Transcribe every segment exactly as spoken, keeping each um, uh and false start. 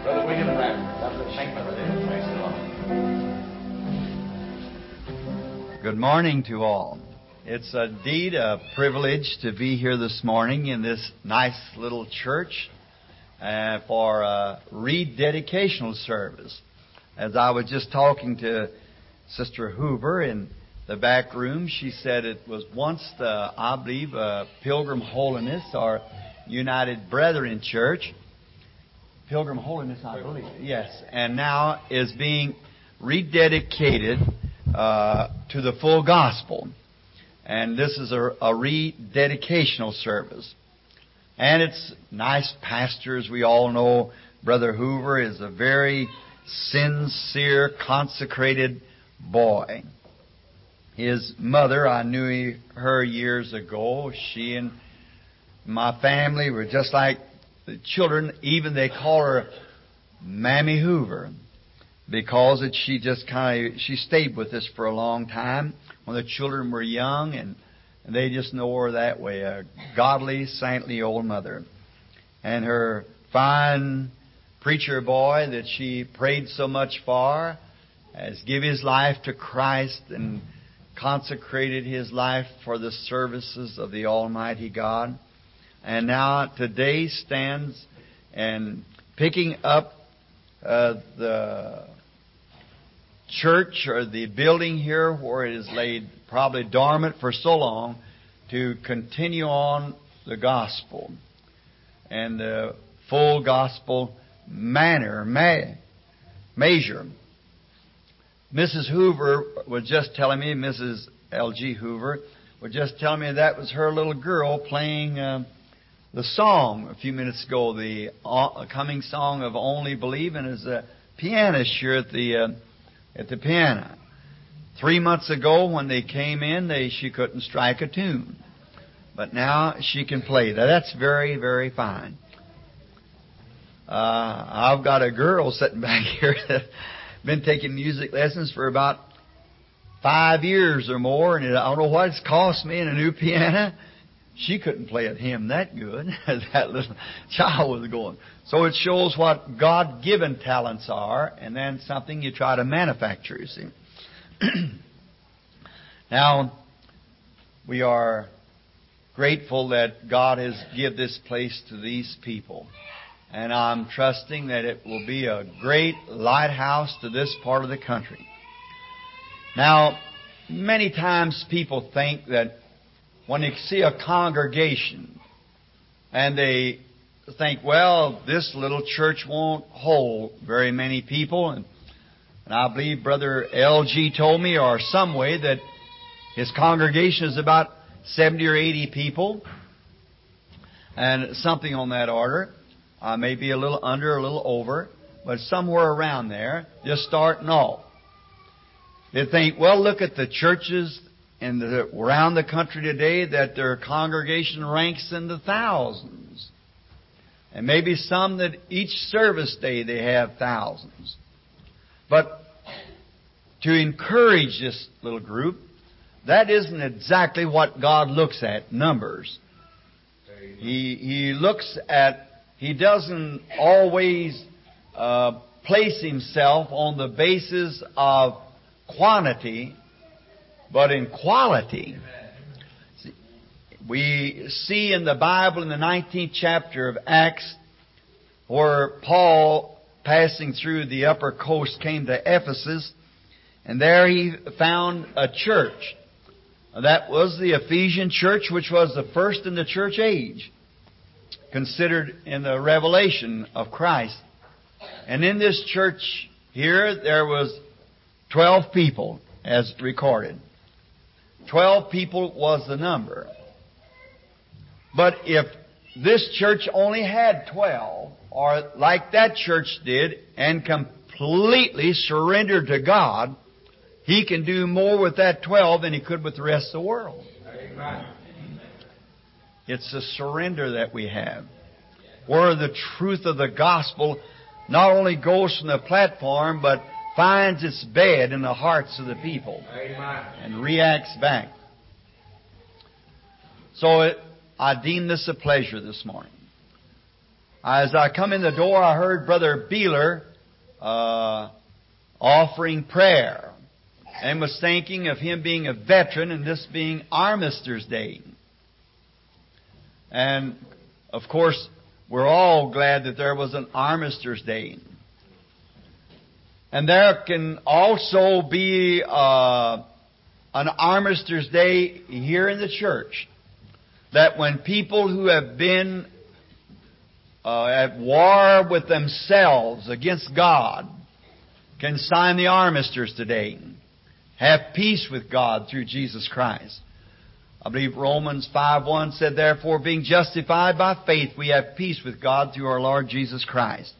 Brother William Bradford. God bless you. Thank you, Brother David. Praise the Lord. Good morning to all. It's indeed a privilege to be here this morning in this nice little church uh, for a rededicational service. As I was just talking to Sister Hoover in the back room, she said it was once, the, I believe, uh, Pilgrim Holiness or United Brethren Church. Pilgrim Holiness, I believe. Yes. And now is being rededicated uh, to the full gospel. And this is a, a rededicational service. And it's nice pastors. We all know Brother Hoover is a very sincere, consecrated boy. His mother, I knew her years ago. She and my family were just like the children. Even they call her Mammy Hoover, because it, she just kind of she stayed with us for a long time when the children were young, and, and they just know her that way. A godly, saintly old mother, and her fine preacher boy that she prayed so much for has given his life to Christ and consecrated his life for the services of the Almighty God. And now today stands and picking up uh, the church or the building here where it is laid probably dormant for so long to continue on the gospel and the full gospel manner, ma- measure. Missus Hoover was just telling me, Missus L G Hoover was just telling me that was her little girl playing uh, the song a few minutes ago, the uh, coming song of Only Believing, as a pianist here at the uh, at the piano. Three months ago when they came in, they she couldn't strike a tune, but now she can play. Now that's very, very fine. Uh, I've got a girl sitting back here that been taking music lessons for about five years or more, and I don't know what it's cost me in a new piano. She couldn't play a hymn that good as that little child was going. So it shows what God-given talents are, and then something you try to manufacture, you see. Now, we are grateful that God has given this place to these people. And I'm trusting that it will be a great lighthouse to this part of the country. Now, many times people think that when they see a congregation and they think, well, this little church won't hold very many people. And, and I believe Brother L G told me, or some way, that his congregation is about seventy or eighty people. And something on that order. Uh, maybe a little under, a little over, but somewhere around there, just starting off. They think, well, look at the churches in the, around the country today that their congregation ranks in the thousands. And maybe some that each service day they have thousands. But to encourage this little group, that isn't exactly what God looks at, numbers. He, he looks at He doesn't always uh, place Himself on the basis of quantity, but in quality. We see in the Bible in the nineteenth chapter of Acts where Paul, passing through the upper coast, came to Ephesus, and there he found a church. That was the Ephesian church, which was the first in the church age, considered in the revelation of Christ. And in this church here, there was twelve people, as recorded. Twelve people was the number. But if this church only had twelve, or like that church did, and completely surrendered to God, He can do more with that twelve than He could with the rest of the world. Amen. It's the surrender that we have, where the truth of the gospel not only goes from the platform, but finds its bed in the hearts of the people. Amen. And reacts back. So it, I deem this a pleasure this morning As I come in the door, I heard Brother Beeler uh, offering prayer, and was thinking of him being a veteran and this being Armistice Day. And, of course, we're all glad that there was an Armistice Day. And there can also be uh, an Armistice Day here in the church, that when people who have been uh, at war with themselves against God can sign the armistice today, have peace with God through Jesus Christ. I believe Romans five one said, therefore, being justified by faith, we have peace with God through our Lord Jesus Christ.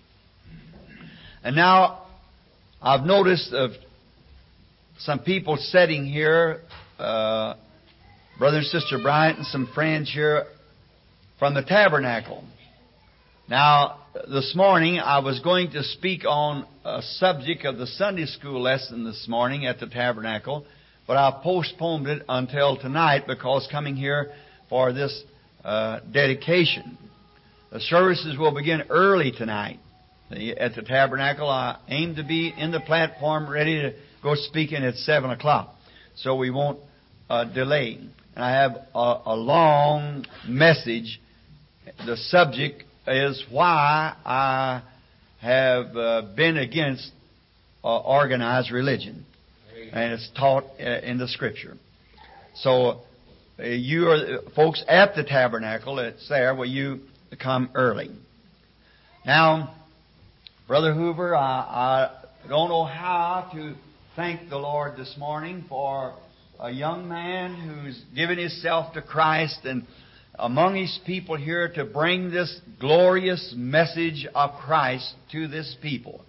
And now, I've noticed of some people sitting here, uh, Brother and Sister Bryant and some friends here from the tabernacle. Now, this morning I was going to speak on a subject of the Sunday school lesson this morning at the tabernacle, but I postponed it until tonight because coming here for this uh, dedication. The services will begin early tonight at the tabernacle. I aim to be in the platform ready to go speaking at seven o'clock, so we won't uh, delay. And I have a, a long message. The subject is why I have uh, been against uh, organized religion. And it's taught uh, in the Scripture. So, uh, you are folks at the tabernacle, it's there, will you come early. Now, Brother Hoover, I, I don't know how to thank the Lord this morning for a young man who's given himself to Christ and among His people here to bring this glorious message of Christ to this people.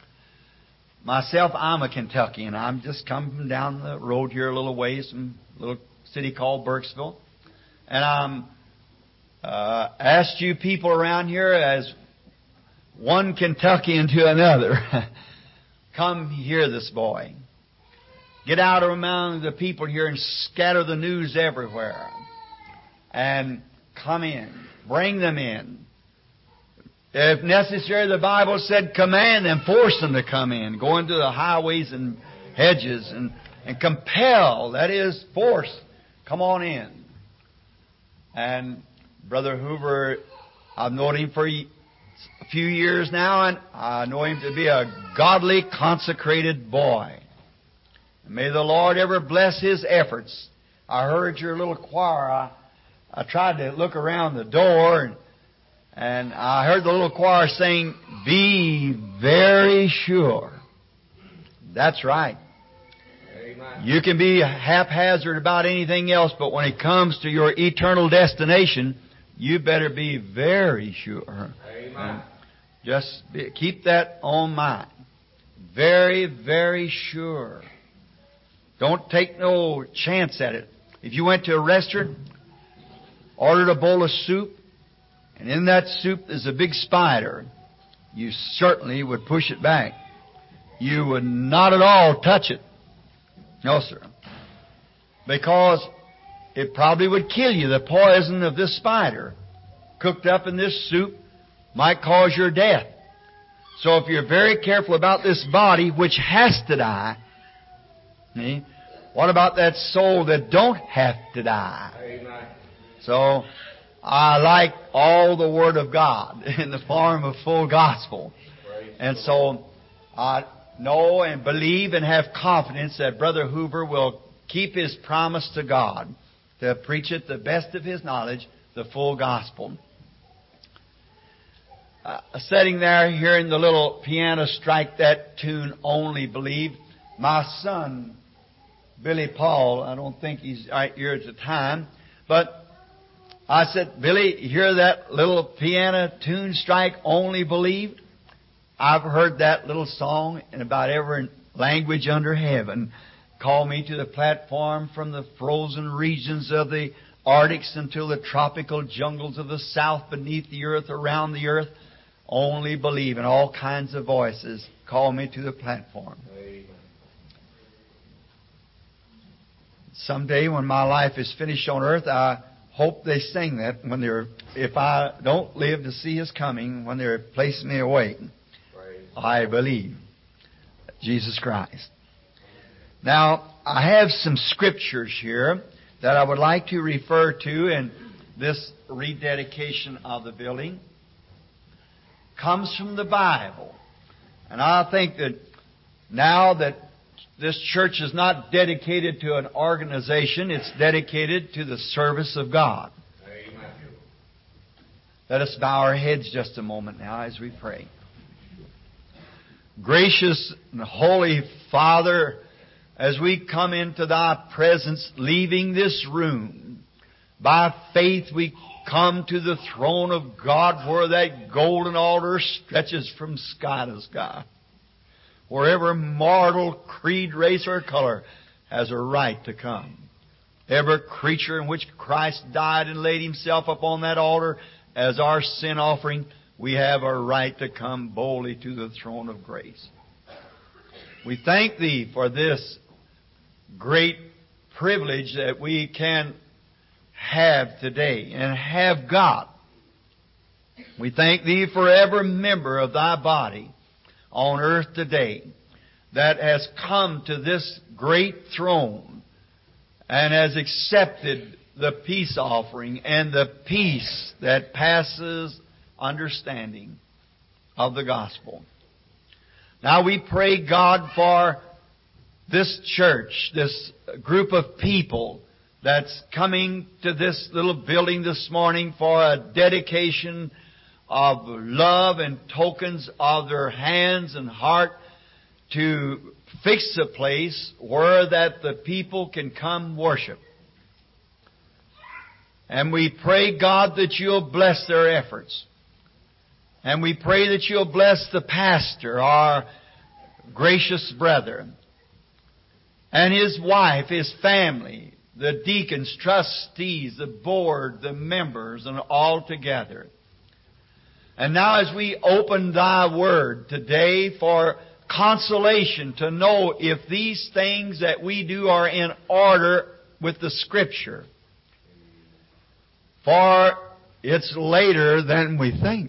Myself, I'm a Kentuckian. I'm just coming from down the road here a little ways from a little city called Burkesville. And I'm uh, asked you people around here as one Kentuckian to another, come hear this boy. Get out among the people here and scatter the news everywhere. And come in. Bring them in. If necessary, the Bible said, command them, force them to come in. Go into the highways and hedges and, and compel, that is, force. Come on in. And Brother Hoover, I've known him for a few years now, and I know him to be a godly, consecrated boy. And may the Lord ever bless his efforts. I heard your little choir. I, I tried to look around the door, and, and I heard the little choir saying, be very sure. That's right. Amen. You can be haphazard about anything else, but when it comes to your eternal destination, you better be very sure. Amen. Just be, keep that on mind. Very, very sure. Don't take no chance at it. If you went to a restaurant, ordered a bowl of soup, and in that soup is a big spider, you certainly would push it back. You would not at all touch it. No, sir. Because it probably would kill you. The poison of this spider cooked up in this soup might cause your death. So if you're very careful about this body, which has to die, see, what about that soul that don't have to die? Amen. So, I like all the Word of God in the form of full gospel. And so, I know and believe and have confidence that Brother Hoover will keep his promise to God to preach it the best of his knowledge, the full gospel. Uh, sitting there hearing the little piano strike that tune, Only Believe, my son, Billy Paul, I don't think he's right here at the time, but I said, Billy, you hear that little piano tune strike, Only Believe? I've heard that little song in about every language under heaven. Call me to the platform from the frozen regions of the Arctics until the tropical jungles of the South, beneath the earth, around the earth. Only believe, in all kinds of voices. Call me to the platform. Amen. Someday when my life is finished on earth, I hope they sing that when they're, if I don't live to see His coming, when they're placing me away. I believe Jesus Christ. Now, I have some scriptures here that I would like to refer to in this rededication of the building. Comes from the Bible. And I think that now that this church is not dedicated to an organization, it's dedicated to the service of God. Amen. Let us bow our heads just a moment now as we pray. Gracious and Holy Father, as we come into Thy presence, leaving this room, by faith we come to the throne of God where that golden altar stretches from sky to sky. Wherever mortal creed, race, or color has a right to come. Every creature in which Christ died and laid Himself upon that altar as our sin offering, we have a right to come boldly to the throne of grace. We thank Thee for this great privilege that we can have today and have got. We thank Thee for every member of Thy body on earth today that has come to this great throne and has accepted the peace offering and the peace that passes understanding of the gospel. Now we pray, God, for this church, this group of people that's coming to this little building this morning for a dedication of love and tokens of their hands and heart to fix a place where that the people can come worship. And we pray, God, that You'll bless their efforts. And we pray that You'll bless the pastor, our gracious brother, and his wife, his family, the deacons, trustees, the board, the members, and all together. And now as we open Thy Word today for consolation to know if these things that we do are in order with the Scripture. For it's later than we think.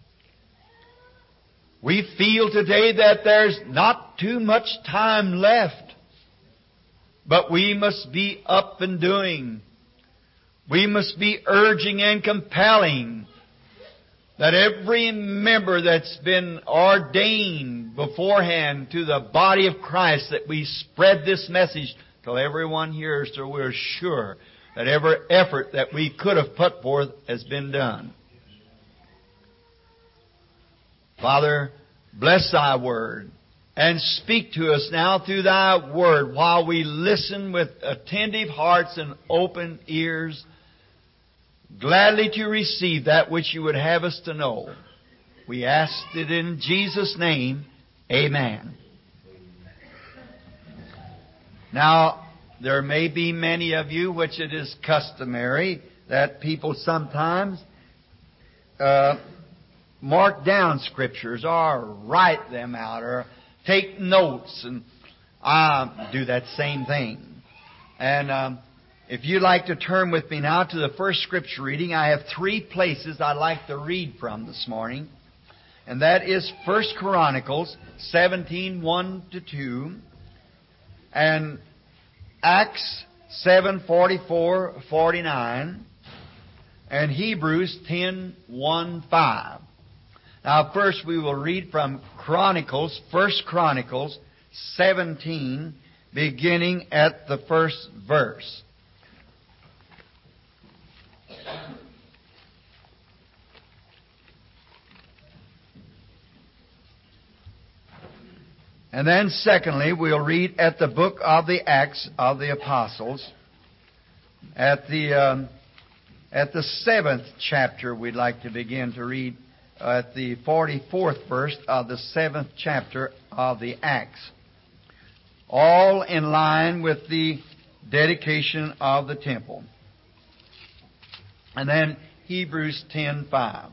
We feel today that there's not too much time left. But we must be up and doing. We must be urging and compelling that every member that's been ordained beforehand to the body of Christ, that we spread this message till everyone hears, so we're sure that every effort that we could have put forth has been done. Father, bless Thy Word. And speak to us now through Thy Word while we listen with attentive hearts and open ears, gladly to receive that which You would have us to know. We ask it in Jesus' name. Amen. Now, there may be many of you, which it is customary, that people sometimes uh, mark down Scriptures or write them out or take notes, and I do that same thing. And um, if you'd like to turn with me now to the first Scripture reading, I have three places I'd like to read from this morning. And that is First Chronicles seventeen, one to two, and Acts seven, forty-four, forty-nine, and Hebrews ten, one, five. Now first we will read from Chronicles, First Chronicles seventeen, beginning at the first verse. And then secondly, we'll read at the book of the Acts of the Apostles, at the um, at the seventh chapter. We'd like to begin to read at the forty-fourth verse of the seventh chapter of the Acts, all in line with the dedication of the temple. And then Hebrews ten, five.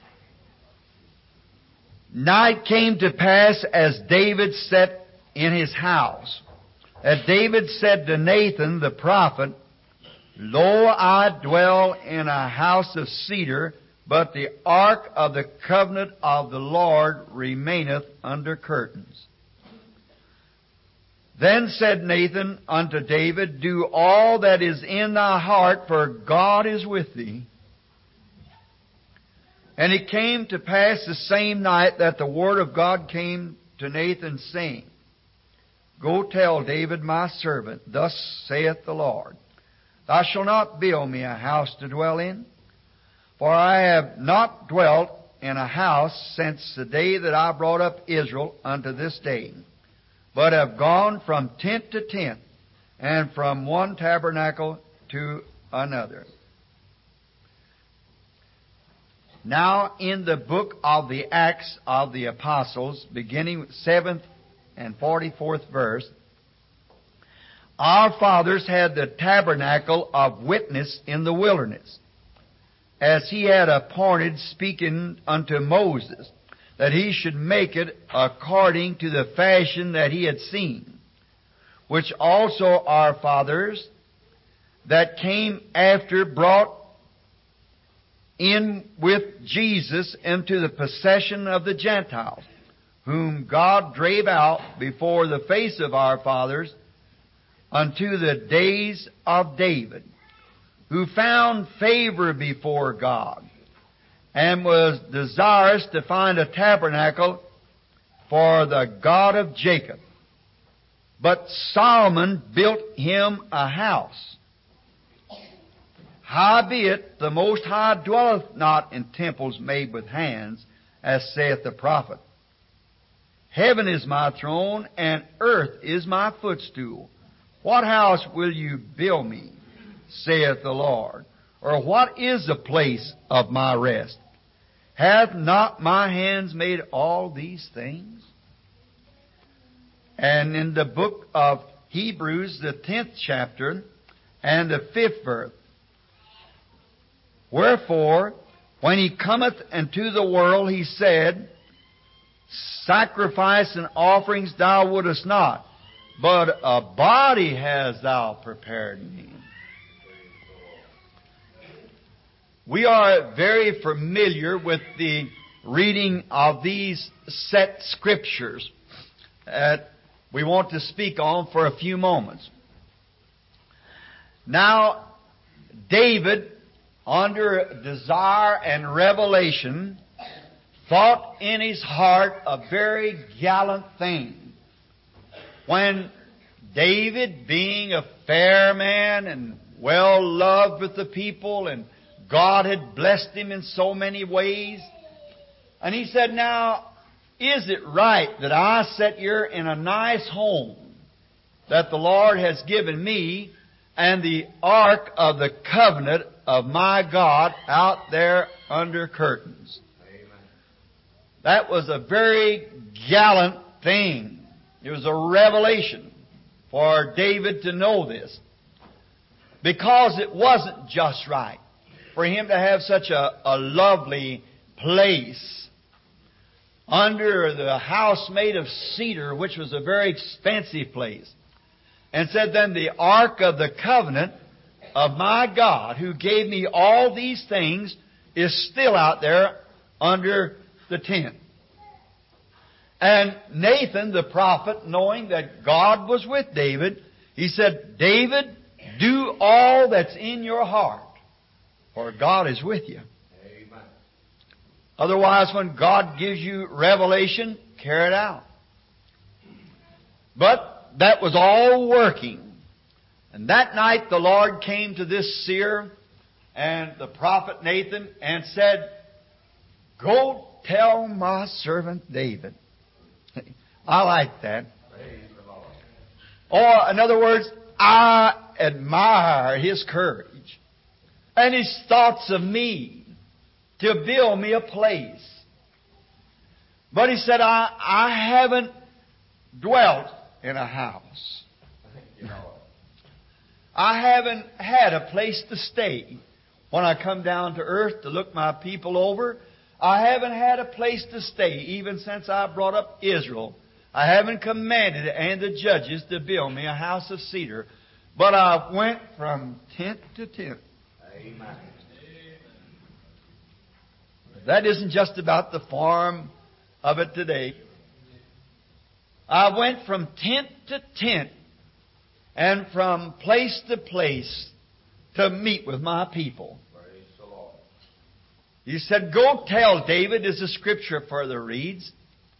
Night came to pass as David sat in his house, that David said to Nathan the prophet, Lo, I dwell in a house of cedar, but the ark of the covenant of the Lord remaineth under curtains. Then said Nathan unto David, Do all that is in thy heart, for God is with thee. And it came to pass the same night that the word of God came to Nathan, saying, Go tell David my servant, Thus saith the Lord, Thou shalt not build me a house to dwell in, for I have not dwelt in a house since the day that I brought up Israel unto this day, but have gone from tent to tent, and from one tabernacle to another. Now in the book of the Acts of the Apostles, beginning with seventh and forty-fourth verse, our fathers had the tabernacle of witness in the wilderness, as he had appointed, speaking unto Moses, that he should make it according to the fashion that he had seen, which also our fathers that came after brought in with Jesus into the possession of the Gentiles, whom God drave out before the face of our fathers unto the days of David, who found favor before God, and was desirous to find a tabernacle for the God of Jacob. But Solomon built him a house. Howbeit the Most High dwelleth not in temples made with hands, as saith the prophet. Heaven is my throne, and earth is my footstool. What house will you build me, saith the Lord? Or what is the place of my rest? Hath not my hands made all these things? And in the book of Hebrews, the tenth chapter, and the fifth verse, Wherefore, when he cometh into the world, he said, Sacrifice and offerings thou wouldest not, but a body hast thou prepared me. We are very familiar with the reading of these set scriptures that we want to speak on for a few moments. Now, David, under desire and revelation, thought in his heart a very gallant thing. When David, being a fair man and well loved with the people, and God had blessed him in so many ways, and he said, Now, is it right that I sit here in a nice home that the Lord has given me, and the ark of the covenant of my God out there under curtains? Amen. That was a very gallant thing. It was a revelation for David to know this, because it wasn't just right for him to have such a, a lovely place under the house made of cedar, which was a very expensive place. And said, Then the ark of the covenant of my God, who gave me all these things, is still out there under the tent. And Nathan the prophet, knowing that God was with David, he said, David, do all that's in your heart, for God is with you. Amen. Otherwise, when God gives you revelation, carry it out. But that was all working. And that night the Lord came to this seer and the prophet Nathan and said, Go tell my servant David. I like that. Or, in other words, I admire his courage and his thoughts of me to build me a place. But he said, I, I haven't dwelt in a house. I haven't had a place to stay. When I come down to earth to look my people over, I haven't had a place to stay even since I brought up Israel. I haven't commanded and the judges to build me a house of cedar, But I went from tent to tent. Amen. That isn't just about the form of it today. I went from tent to tent and from place to place to meet with my people. Praise the Lord. He said, "Go tell David," as the Scripture further reads,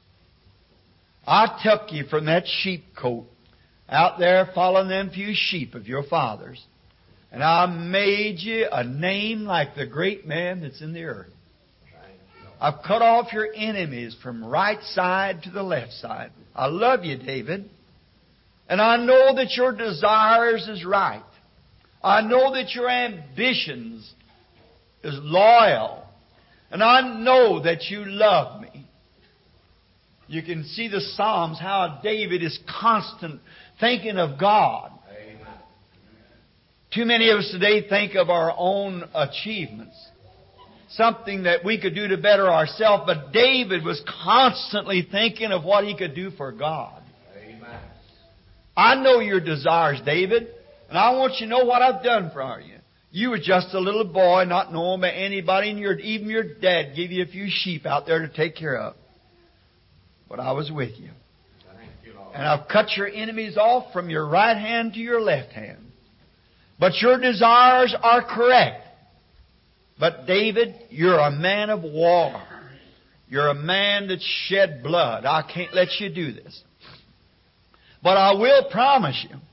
"I took you from that sheepcote out there following them few sheep of your fathers, and I made you a name like the great man that's in the earth. I've cut off your enemies from right side to the left side. I love you, David. And I know that your desires is right. I know that your ambitions is loyal. And I know that you love me." You can see the Psalms, how David is constant thinking of God. Amen. Too many of us today think of our own achievements, something that we could do to better ourselves, but David was constantly thinking of what he could do for God. Amen. I know your desires, David, and I want you to know what I've done for you. You were just a little boy, not known by anybody, and your, even your dad gave you a few sheep out there to take care of. But I was with you. Thank you, Lord. And I've cut your enemies off from your right hand to your left hand. But your desires are correct. But David, you're a man of war. You're a man that shed blood. I can't let you do this. But I will promise you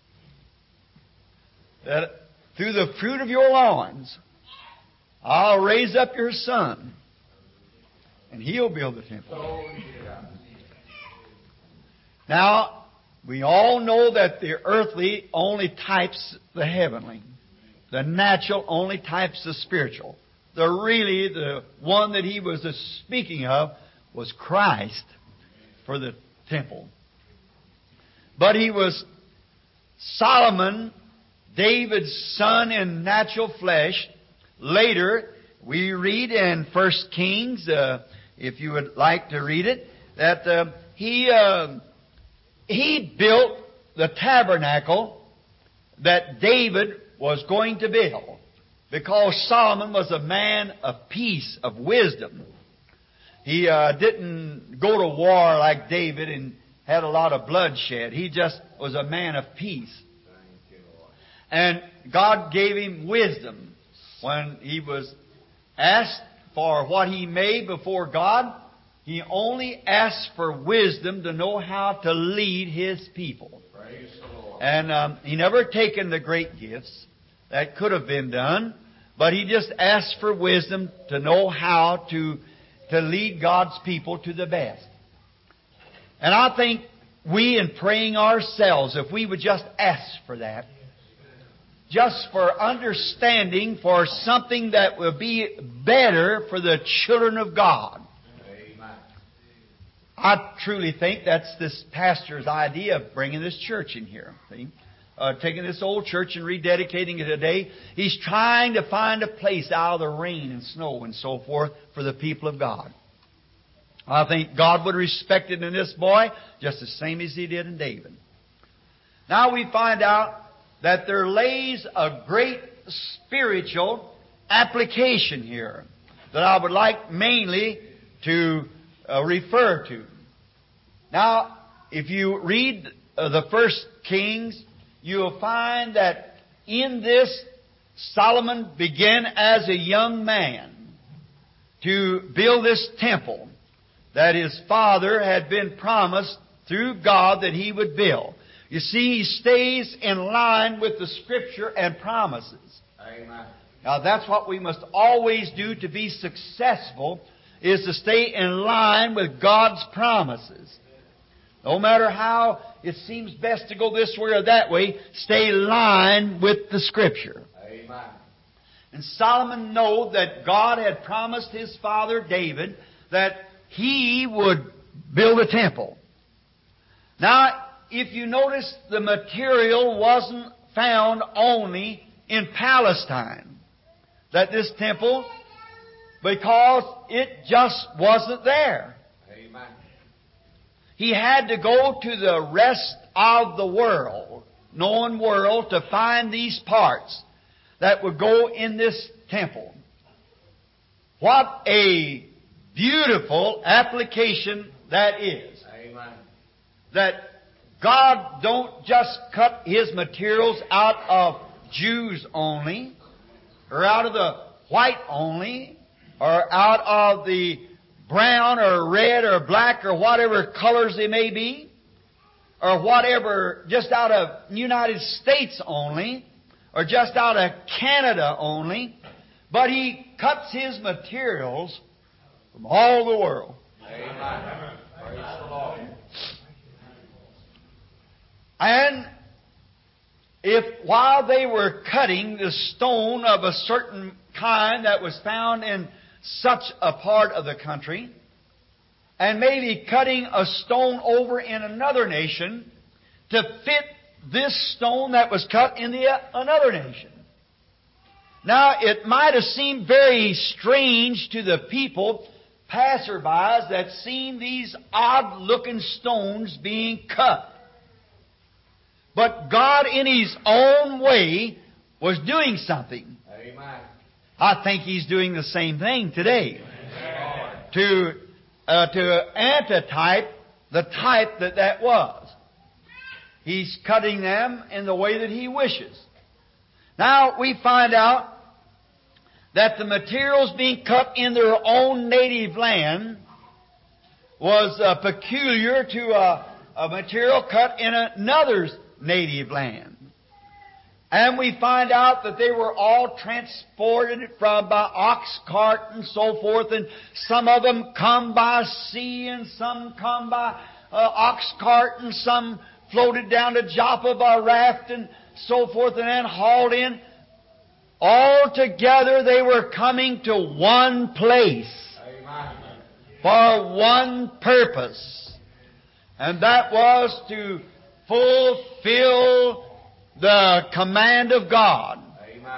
that through the fruit of your loins, I'll raise up your son, and he'll build the temple. Now, we all know that the earthly only types the heavenly. The natural only types the spiritual. The really, the one that he was speaking of was Christ for the temple. But he was Solomon, David's son in natural flesh. Later, we read in First Kings, uh, if you would like to read it, that uh, he uh, he built the tabernacle that David was going to build, because Solomon was a man of peace, of wisdom. He uh, didn't go to war like David and had a lot of bloodshed. He just was a man of peace. And God gave him wisdom. When he was asked for what he made before God, he only asked for wisdom to know how to lead his people. Praise the Lord. And um, he never taken the great gifts that could have been done, but he just asked for wisdom to know how to, to lead God's people to the best. And I think we, in praying ourselves, if we would just ask for that, just for understanding, for something that will be better for the children of God. Amen. I truly think that's this pastor's idea of bringing this church in here. See? Uh, taking this old church and rededicating it today. He's trying to find a place out of the rain and snow and so forth for the people of God. I think God would respect it in this boy just the same as He did in David. Now we find out that there lays a great spiritual application here that I would like mainly to uh, refer to. Now, if you read uh, the First Kings, you'll find that in this, Solomon began as a young man to build this temple that his father had been promised through God that he would build. You see, he stays in line with the Scripture and promises. Amen. Now, that's what we must always do to be successful, is to stay in line with God's promises. No matter how it seems best to go this way or that way, stay in line with the Scripture. Amen. And Solomon knew that God had promised his father David that he would build a temple. Now, if you notice, the material wasn't found only in Palestine, that this temple, because it just wasn't there. Amen. He had to go to the rest of the world. known world to find these parts that would go in this temple. What a beautiful application that is. Amen. That God don't just cut His materials out of Jews only, or out of the white only, or out of the brown or red or black or whatever colors they may be, or whatever, just out of the United States only, or just out of Canada only, but He cuts His materials from all the world. Amen. Praise the Lord. And if while they were cutting the stone of a certain kind that was found in such a part of the country, and maybe cutting a stone over in another nation to fit this stone that was cut in the another nation. Now, it might have seemed very strange to the people, passerbys, that seen these odd-looking stones being cut. But God, in His own way, was doing something. Amen. I think He's doing the same thing today. Amen. To, uh, to antitype the type that that was. He's cutting them in the way that He wishes. Now, we find out that the materials being cut in their own native land was uh, peculiar to a, a material cut in another's native land. And we find out that they were all transported from by ox cart and so forth, and some of them come by sea, and some come by uh, ox cart, and some floated down to Joppa by raft and so forth, and then hauled in. All together they were coming to one place. Amen. For one purpose. And that was to fulfill the command of God. Amen.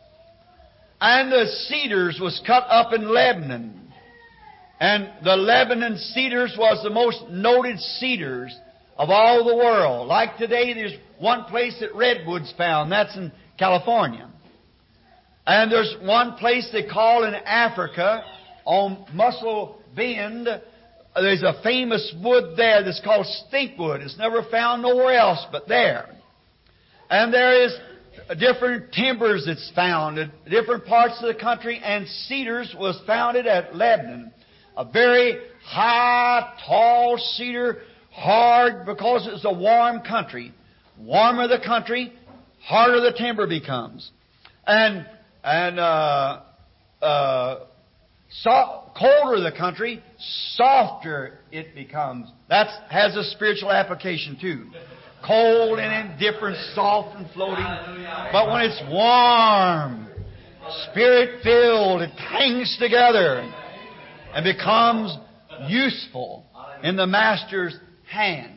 And the cedars was cut up in Lebanon. And the Lebanon cedars was the most noted cedars of all the world. Like today, there's one place that redwood's found. That's in California. And there's one place they call in Africa, on Muscle Bend, there's a famous wood there that's called stinkwood. It's never found nowhere else but there. And there is different timbers that's found in different parts of the country, and cedars was founded at Lebanon. A very high, tall cedar, hard, because it's a warm country. Warmer the country, harder the timber becomes. And And uh, uh, so, colder the country, softer it becomes. That has a spiritual application too. Cold and indifferent, soft and floating. But when it's warm, Spirit-filled, it hangs together and becomes useful in the Master's hand.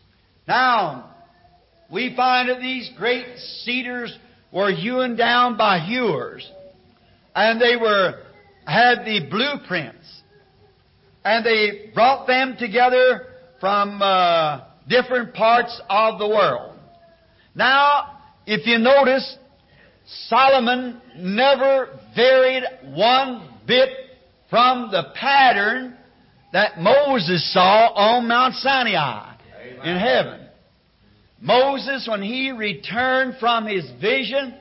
Now, we find that these great cedars were hewn down by hewers, and they were had the blueprints, and they brought them together from uh, different parts of the world. Now, if you notice, Solomon never varied one bit from the pattern that Moses saw on Mount Sinai. Amen. In heaven. Moses, when he returned from his vision,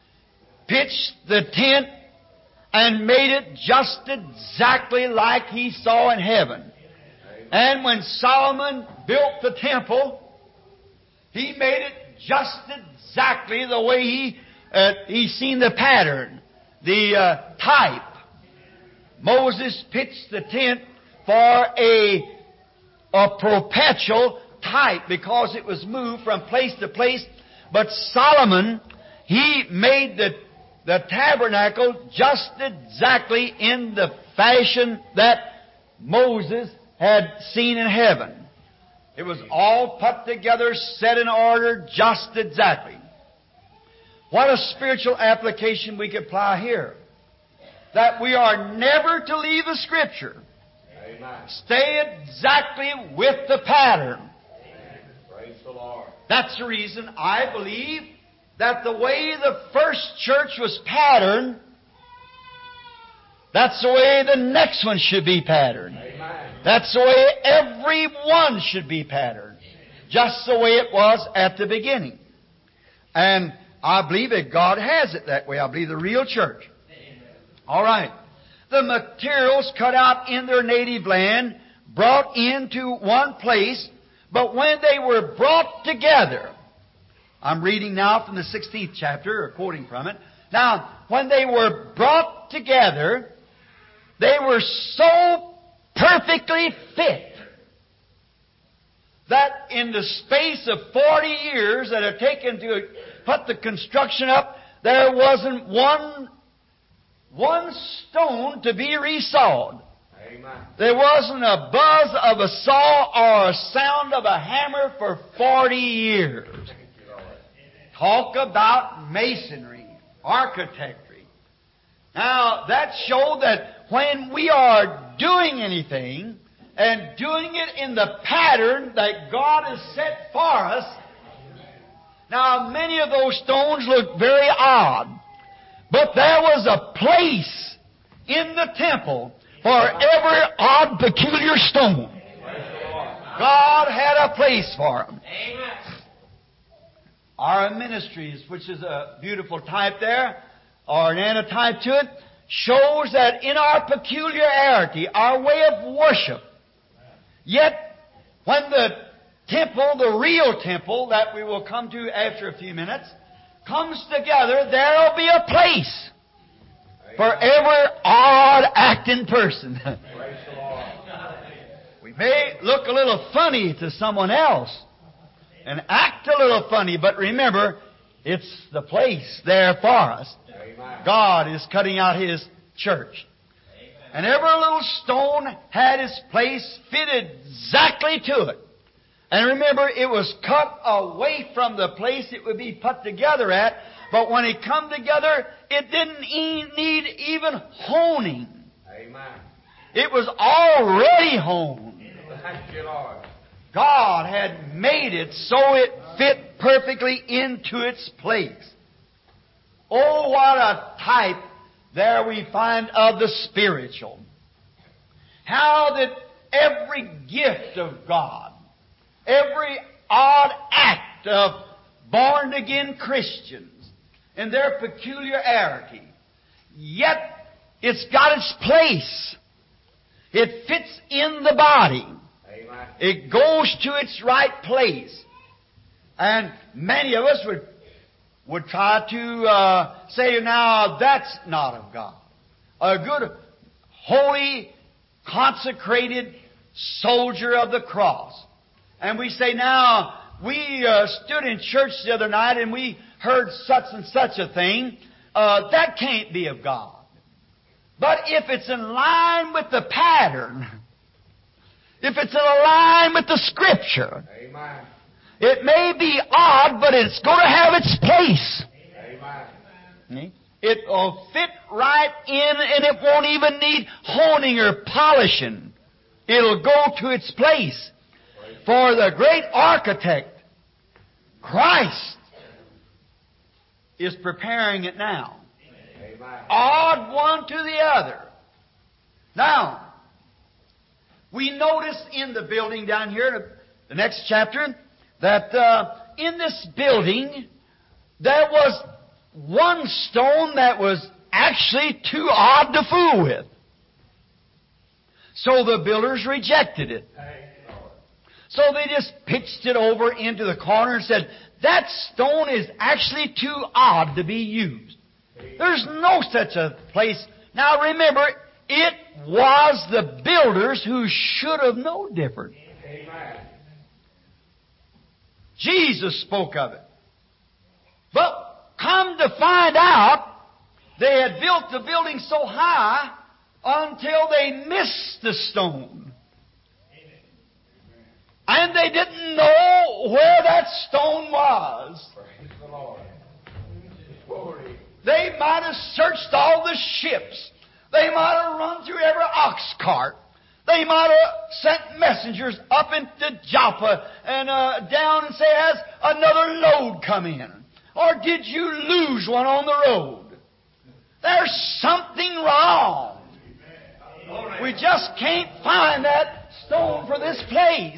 pitched the tent and made it just exactly like he saw in heaven. And when Solomon built the temple, he made it just exactly the way he uh, he seen the pattern, the uh, type. Moses pitched the tent for a a perpetual type because it was moved from place to place. But Solomon, he made the the tabernacle just exactly in the fashion that Moses had seen in heaven. It was all put together, set in order, just exactly. What a spiritual application we could apply here. That we are never to leave the Scripture. Amen. Stay exactly with the pattern. Praise the the Lord. That's the reason I believe that the way the first church was patterned, that's the way the next one should be patterned. Amen. That's the way every one should be patterned. Just the way it was at the beginning. And I believe that God has it that way. I believe the real church. All right. The materials cut out in their native land, brought into one place, but when they were brought together, I'm reading now from the sixteenth chapter, or quoting from it. Now, when they were brought together, they were so perfectly fit that in the space of forty years that it taken to put the construction up, there wasn't one, one stone to be resawed. Amen. There wasn't a buzz of a saw or a sound of a hammer for forty years. Talk about masonry, architecture. Now, that showed that when we are doing anything, and doing it in the pattern that God has set for us, now many of those stones look very odd, but there was a place in the temple for every odd, peculiar stone. God had a place for them. Our ministries, which is a beautiful type there, or an antitype to it, shows that in our peculiarity, our way of worship, yet when the temple, the real temple, that we will come to after a few minutes, comes together, there will be a place for every odd acting person. We may look a little funny to someone else and act a little funny, but remember, it's the place there for us. God is cutting out His church. And every little stone had its place fitted exactly to it. And remember, it was cut away from the place it would be put together at, but when it come together, it didn't e- need even honing. Amen. It was already honed. Thank you, Lord. God had made it so it fit perfectly into its place. Oh, what a type there we find of the spiritual. How that every gift of God, every odd act of born-again Christians in their peculiarity, yet it's got its place. It fits in the body. Amen. It goes to its right place. And many of us would would try to uh, say, now, that's not of God. A good, holy, consecrated soldier of the cross. And we say, now, we uh, stood in church the other night and we heard such and such a thing. Uh, that can't be of God. But if it's in line with the pattern, if it's in line with the Scripture, Amen. it may be odd, but it's going to have its place. Amen. It will fit right in, and it won't even need honing or polishing. It'll go to its place. For the great architect, Christ, is preparing it now. Amen. Odd one to the other. Now, we notice in the building down here, the next chapter, that uh, in this building there was one stone that was actually too odd to fool with. So the builders rejected it. So they just pitched it over into the corner and said, that stone is actually too odd to be used. There's no such a place. Now remember, it was the builders who should have known different. Amen. Jesus spoke of it. But come to find out, they had built the building so high until they missed the stone. And they didn't know where that stone was. Praise the Lord. Glory. They might have searched all the ships. They might have run through every ox cart. They might have sent messengers up into Joppa and uh, down and say, has another load come in? Or did you lose one on the road? There's something wrong. We just can't find that stone for this place.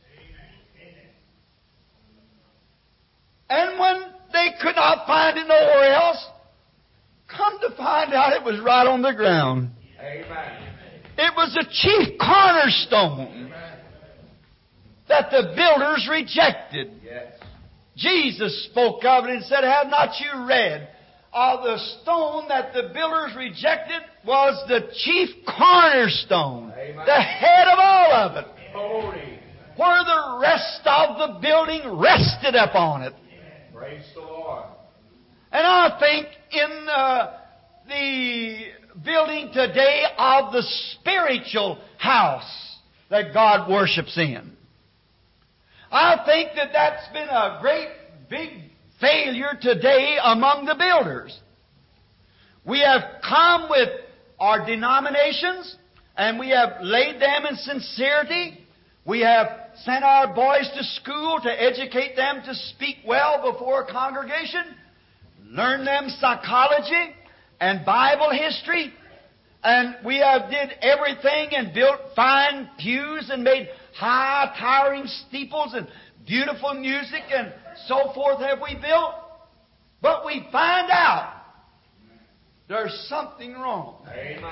And when they could not find it nowhere else, come to find out it was right on the ground. Amen. It was the chief cornerstone that the builders rejected. Yes. Jesus spoke of it and said, have not you read of the stone that the builders rejected was the chief cornerstone, Amen. the head of all of it, Holy. where the rest of the building rested upon it. Praise the Lord. And I think in uh, the building today of the spiritual house that God worships in, I think that that's been a great big failure today among the builders. We have come with our denominations and we have laid them in sincerity. We have sent our boys to school to educate them to speak well before a congregation, learn them psychology and Bible history, and we have did everything and built fine pews and made high towering steeples and beautiful music and so forth have we built. But we find out there's something wrong. Amen.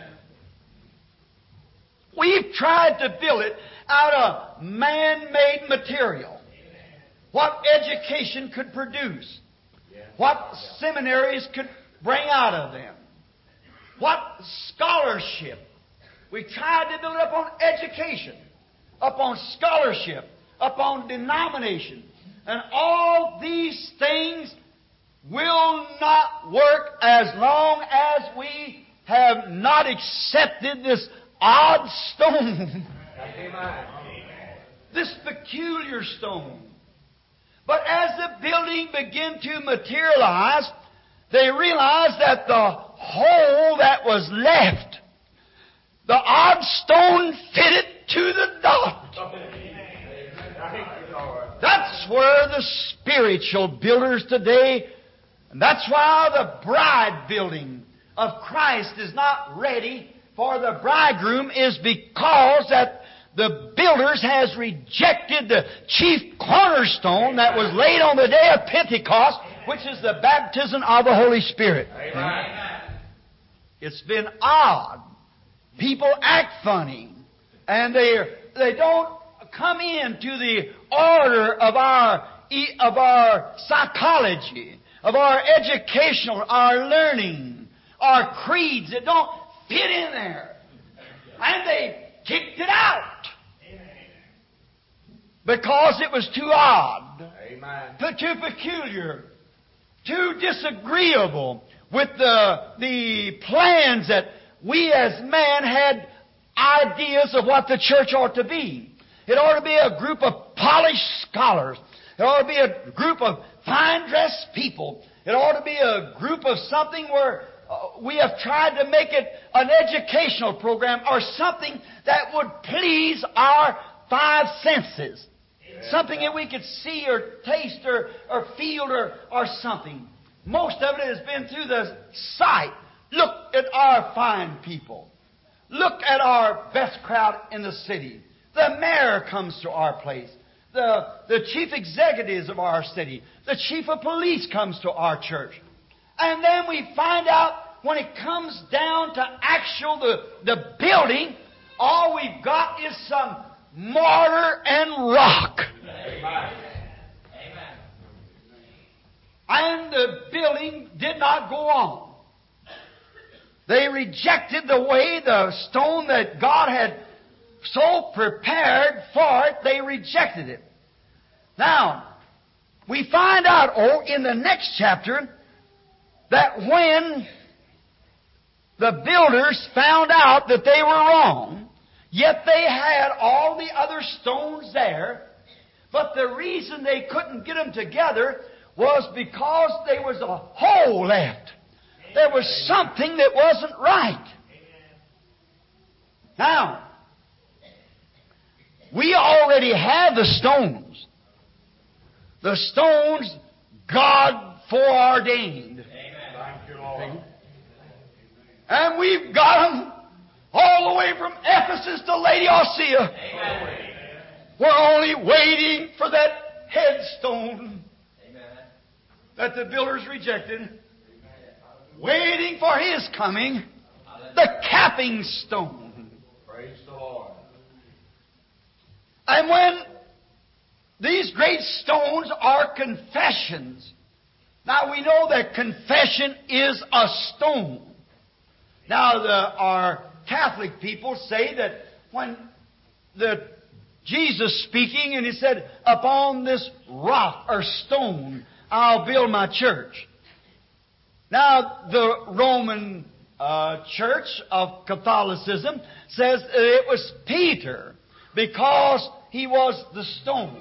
We've tried to build it out of man-made material. What education could produce. What seminaries could bring out of them. What scholarship. We tried to build it upon education, upon scholarship, upon denomination. And all these things will not work as long as we have not accepted this odd stone. Amen. This peculiar stone. But as the building began to materialize, they realized that the hole that was left, the odd stone fitted to the dot. That's where the spiritual builders today, and that's why the bride building of Christ is not ready for the bridegroom, is because that the builders has rejected the chief cornerstone that was laid on the day of Pentecost, which is the baptism of the Holy Spirit. Amen. It's been odd. People act funny, and they they don't come into the order of our of our psychology, of our educational, our learning, our creeds. It don't fit in there, and they kicked it out because it was too odd, Amen. too peculiar, too disagreeable with the the plans that we as man had ideas of what the church ought to be. It ought to be a group of polished scholars. It ought to be a group of fine-dressed people. It ought to be a group of something where uh, we have tried to make it an educational program or something that would please our five senses. Something that we could see or taste or, or feel or, or something. Most of it has been through the sight. Look at our fine people. Look at our best crowd in the city. The mayor comes to our place. The, the chief executives of our city. The chief of police comes to our church. And then we find out when it comes down to actual the, the building, all we've got is some mortar and rock. Amen. And the building did not go on. They rejected the way the stone that God had so prepared for it, they rejected it. Now, we find out, oh, in the next chapter, that when the builders found out that they were wrong, yet they had all the other stones there, but the reason they couldn't get them together was because there was a hole left. There was something that wasn't right. Now, We already have the stones. The stones God foreordained. Thank you, Lord. And we've got them all the way from Ephesus to Laodicea. Amen. We're only waiting for that headstone that the builders rejected. Waiting for His coming, the capping stone. Praise the Lord. And when these great stones are confessions, now we know that confession is a stone. Now the, our Catholic people say that when the Jesus speaking and He said, upon this rock or stone I'll build my church. Now the Roman uh, Church of Catholicism says it was Peter because he was the stone.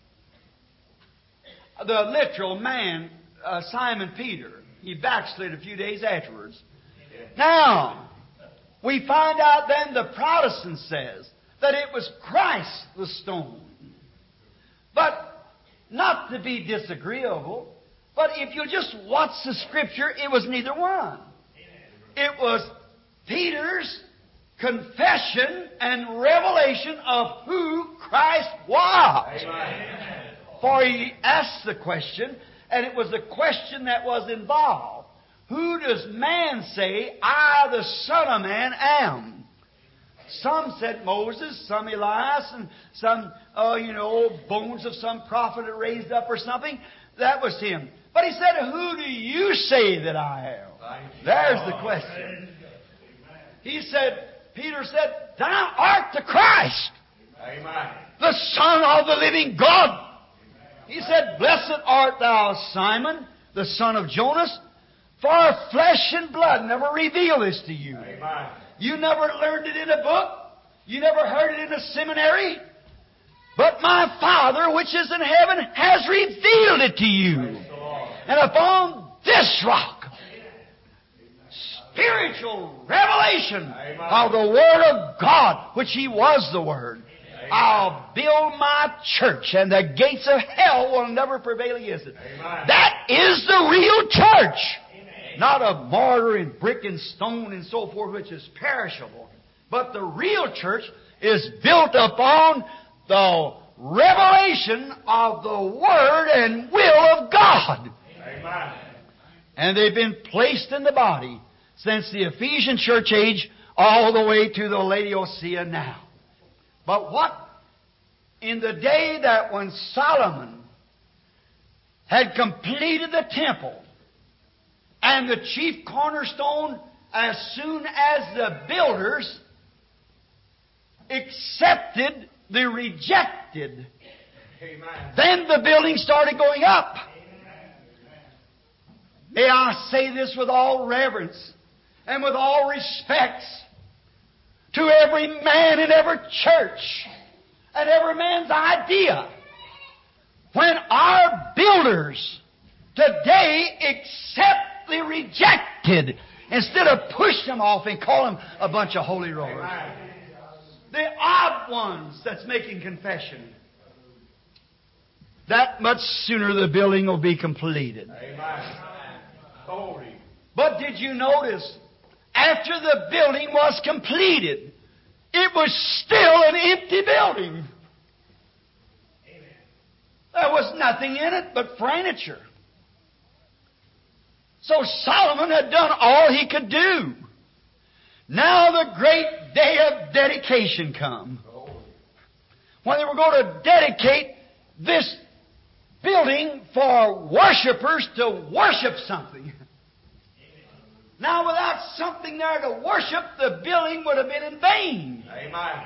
The literal man, uh, Simon Peter, he backslid a few days afterwards. Now, we find out then the Protestant says that it was Christ the stone. But not to be disagreeable, but if you just watch the Scripture, it was neither one. It was Peter's confession and revelation of who Christ was. Amen. For he asked the question, and it was the question that was involved. Who does man say I, the Son of Man, am? Some said Moses, some Elias, and some, uh, you know, bones of some prophet that raised up or something. That was him. But he said, who do you say that I am? There's the question. He said, Peter said, thou art the Christ, Amen. the Son of the living God. He said, blessed art thou, Simon, the son of Jonas, for flesh and blood never revealed this to you. Amen. You never learned it in a book. You never heard it in a seminary. But my Father, which is in heaven, has revealed it to you. And upon this rock, spiritual revelation Amen. of the Word of God, which He was the Word, Amen. I'll build my church, and the gates of hell will never prevail against it. Amen. That is the real church. Amen. Not a mortar and brick and stone and so forth, which is perishable. But the real church is built upon the revelation of the Word and will of God. Amen. And they've been placed in the body since the Ephesian church age all the way to the Laodicea now. But what? In the day that when Solomon had completed the temple and the chief cornerstone, as soon as the builders accepted the rejected, Amen. then the building started going up. May I say this with all reverence and with all respect to every man in every church and every man's idea. When our builders today accept the rejected instead of push them off and call them a bunch of holy rollers, Amen. the odd ones that's making confession, that much sooner the building will be completed. Amen. Glory. But did you notice, after the building was completed, it was still an empty building. There was nothing in it but furniture. So Solomon had done all he could do. Now the great day of dedication come, when they were going to dedicate this building for worshipers to worship something. Now, without something there to worship, the building would have been in vain. Amen.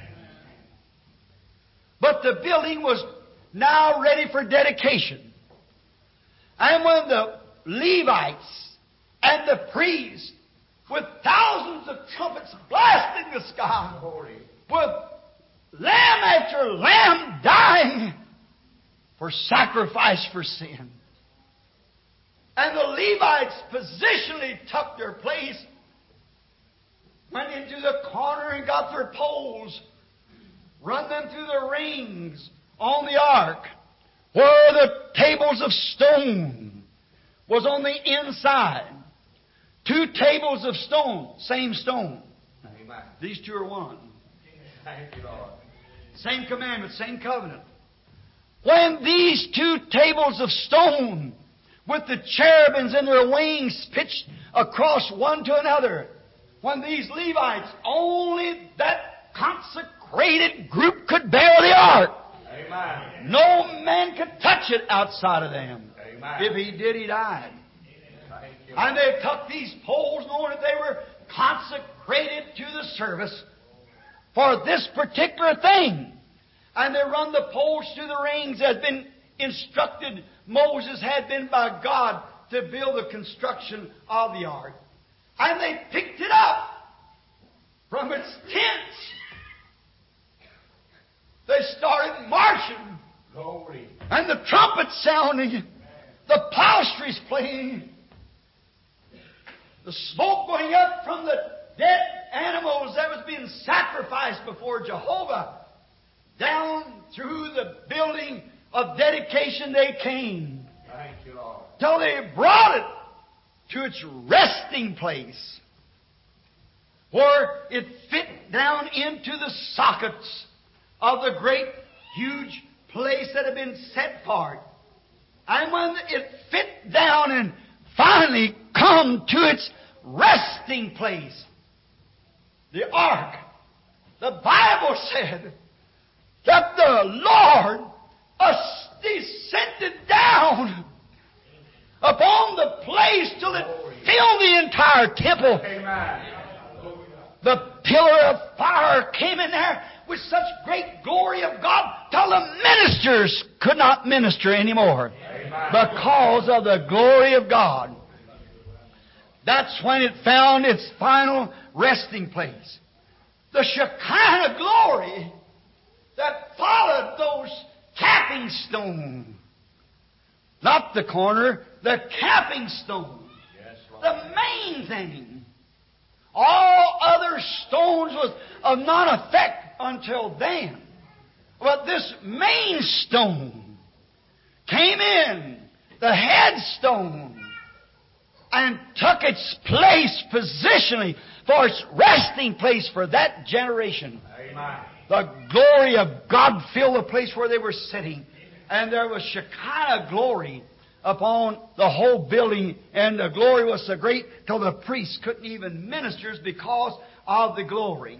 But the building was now ready for dedication. And when the Levites and the priests, with thousands of trumpets blasting the sky, Glory. with lamb after lamb dying for sacrifice for sin, and the Levites positionally took their place, went into the corner and got their poles, run them through the rings on the ark, where the tables of stone was on the inside. Two tables of stone, same stone. Amen. These two are one. Thank you, Lord. Same commandment, same covenant. When these two tables of stone with the cherubims and their wings pitched across one to another, when these Levites, only that consecrated group could bear the ark. Amen. No man could touch it outside of them. Amen. If he did, he died. Thank you. And they took these poles, knowing that they were consecrated to the service for this particular thing. And they run the poles to the rings as been instructed. Moses had been by God to build the construction of the ark. And they picked it up from its tents. They started marching. Glory. And the trumpet sounding. The psalteries playing. The smoke going up from the dead animals that was being sacrificed before Jehovah. Down through the building of dedication they came. Thank you, Lord. Till they brought it to its resting place, where it fit down into the sockets of the great, huge place that had been set for it. And when it fit down and finally come to its resting place, the ark, the Bible said that the Lord descended down upon the place till it filled the entire temple. Amen. The pillar of fire came in there with such great glory of God till the ministers could not minister anymore because of the glory of God. That's when it found its final resting place. The Shekinah glory that followed those capping stones. Not the corner, the capping stone. Yes, Lord. The main thing. All other stones was of none effect until then. But this main stone came in, the headstone, and took its place positionally for its resting place for that generation. Amen. The glory of God filled the place where they were sitting. And there was Shekinah glory upon the whole building. And the glory was so great till the priests couldn't even minister because of the glory.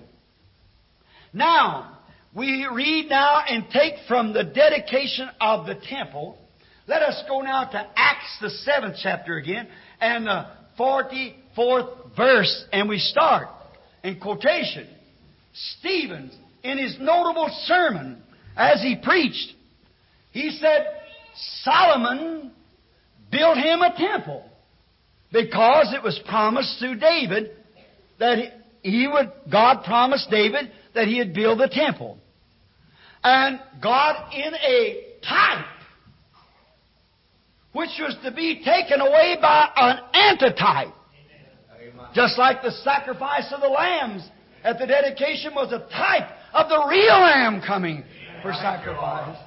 Now, we read now and take from the dedication of the temple. Let us go now to Acts, the seventh chapter again, and the forty-fourth verse. And we start in quotation. Stephen, in his notable sermon, as he preached, he said, Solomon built him a temple because it was promised through David that he would, God promised David that he would build a temple. And God, in a type, which was to be taken away by an antitype, Amen. just like the sacrifice of the lambs at the dedication was a type of the real lamb coming for sacrifice.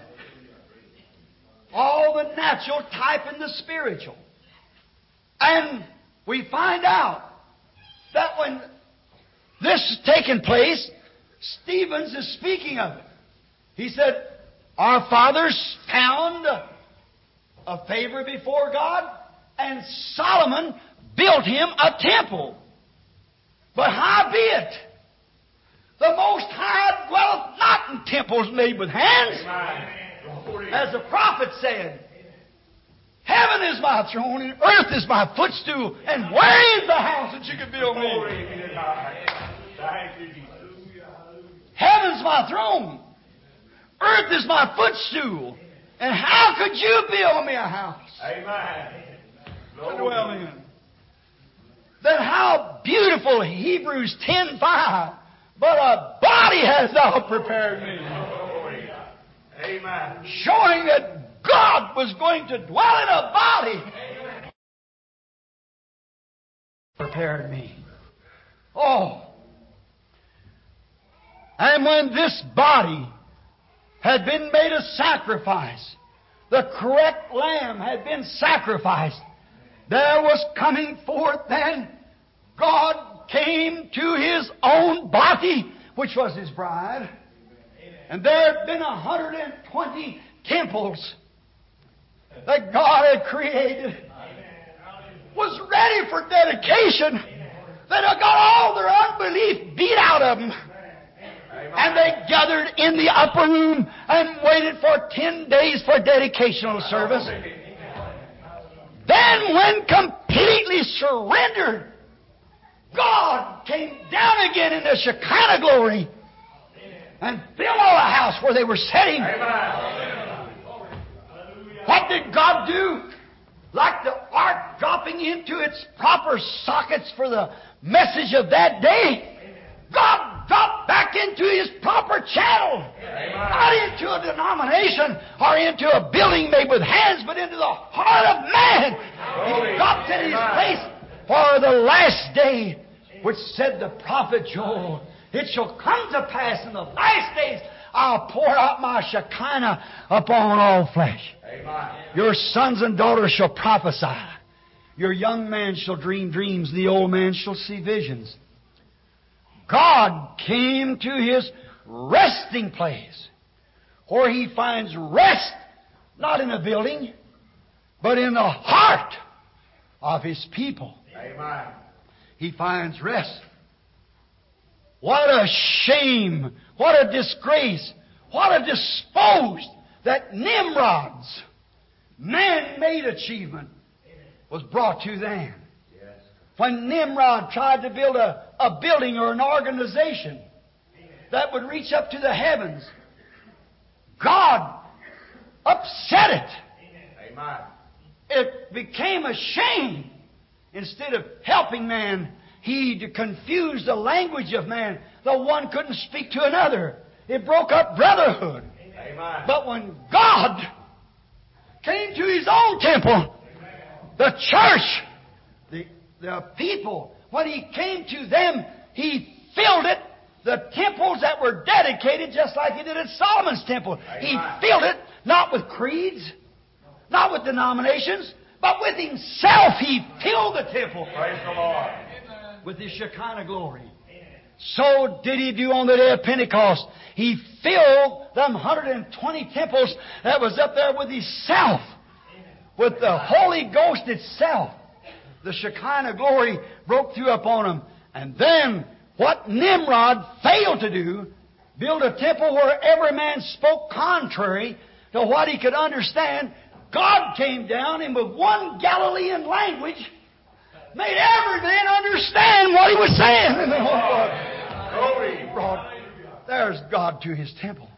All the natural type and the spiritual. And we find out that when this is taking place, Stevens is speaking of it. He said, our fathers found a favor before God, and Solomon built him a temple. But howbeit, the Most High dwelleth not in temples made with hands. Amen. Glory. As the prophet said, heaven is my throne and earth is my footstool, and where is the house that you can build Glory me? be to God. Thank you, Jesus. Heaven's my throne. Earth is my footstool. And how could you build me a house Amen. to dwell in? Then how beautiful Hebrews ten five. But a body has thou prepared me. Glory. Amen. Showing that God was going to dwell in a body. Prepared me. Oh. And when this body had been made a sacrifice, the correct lamb had been sacrificed, there was coming forth then, God came to His own body, which was His bride. And there had been one hundred twenty temples that God had created, was ready for dedication, that had got all their unbelief beat out of them. And they gathered in the upper room and waited for ten days for dedicational service. Then, when completely surrendered, God came down again in the Shekinah glory and filled all the house where they were sitting. What did God do? Like the ark dropping into its proper sockets for the message of that day, God dropped back into His proper channel. Amen. Not into a denomination or into a building made with hands, but into the heart of man. He dropped in His place for the last day, which said the prophet Joel, "It shall come to pass in the last days, I'll pour out my Shekinah upon all flesh. Amen. Your sons and daughters shall prophesy. Your young man shall dream dreams, the old man shall see visions." God came to His resting place, where He finds rest, not in a building, but in the heart of His people. Amen. He finds rest. What a shame, what a disgrace, what a disposed that Nimrod's man-made achievement was brought to them. When Nimrod tried to build a, a building or an organization that would reach up to the heavens, God upset it. Amen. It became a shame. Instead of helping man, he confused the language of man. The one couldn't speak to another. It broke up brotherhood. Amen. But when God came to His own temple, the church, the The people, when He came to them, He filled it, the temples that were dedicated, just like He did at Solomon's temple. Amen. He filled it, not with creeds, not with denominations, but with Himself. He filled the temple. Praise the Lord. With His Shekinah glory. So did He do on the day of Pentecost. He filled them one hundred twenty temples that was up there with Himself, with the Holy Ghost itself. The Shekinah glory broke through upon them. And then, what Nimrod failed to do, build a temple where every man spoke contrary to what he could understand. God came down and with one Galilean language made every man understand what He was saying. Glory. Brought, there's God to His temple.